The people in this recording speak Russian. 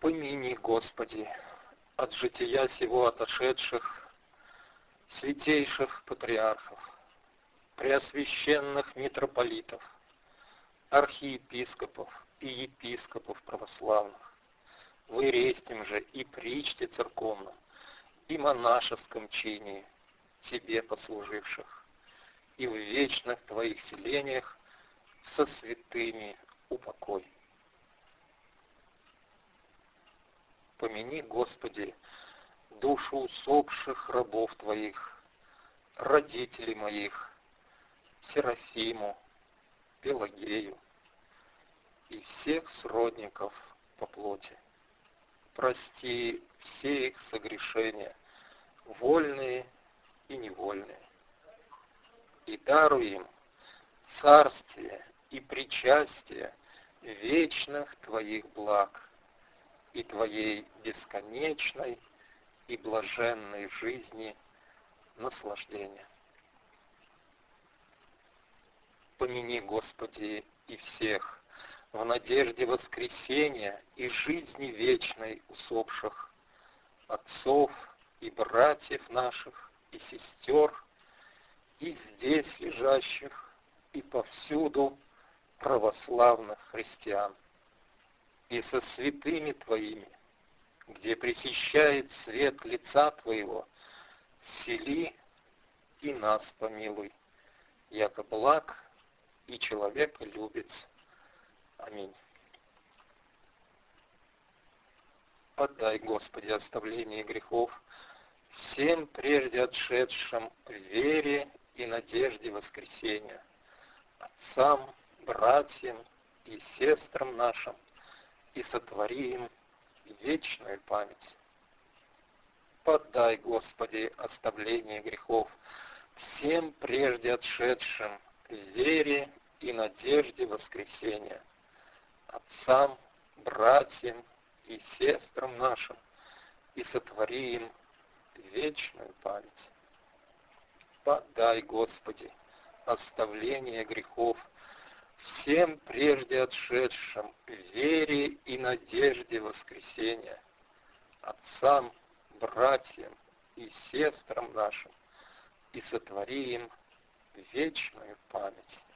Помяни, Господи, от жития сего отошедших святейших патриархов, преосвященных митрополитов, архиепископов и епископов православных, в ирестем же и причте церковном, и монашеском чине, Тебе послуживших, и в вечных Твоих селениях со святыми упокой. Помяни, Господи, душу усопших рабов Твоих, родителей моих, Серафиму, Пелагею и всех сродников по плоти. Прости все их согрешения, вольные и невольные, и даруй им царствие и причастие вечных Твоих благ и Твоей бесконечной и блаженной жизни наслаждения. Помяни, Господи, и всех в надежде воскресения и жизни вечной усопших, отцов и братьев наших, и сестер, и здесь лежащих, и повсюду православных христиан, и со святыми Твоими, где пресещает свет лица Твоего, всели и нас помилуй, яко благ и человеколюбец. Аминь. Подай, Господи, оставление грехов всем прежде отшедшим в вере и надежде воскресения, отцам, братьям и сестрам нашим, и сотвори им вечную память. Подай, Господи, оставление грехов всем прежде отшедшим в вере и надежде воскресения, отцам, братьям и сестрам нашим, и сотвори им вечную память. Подай, Господи, оставление грехов всем прежде отшедшим в вере и надежде воскресения, отцам, братьям и сестрам нашим, и сотвори им вечную память.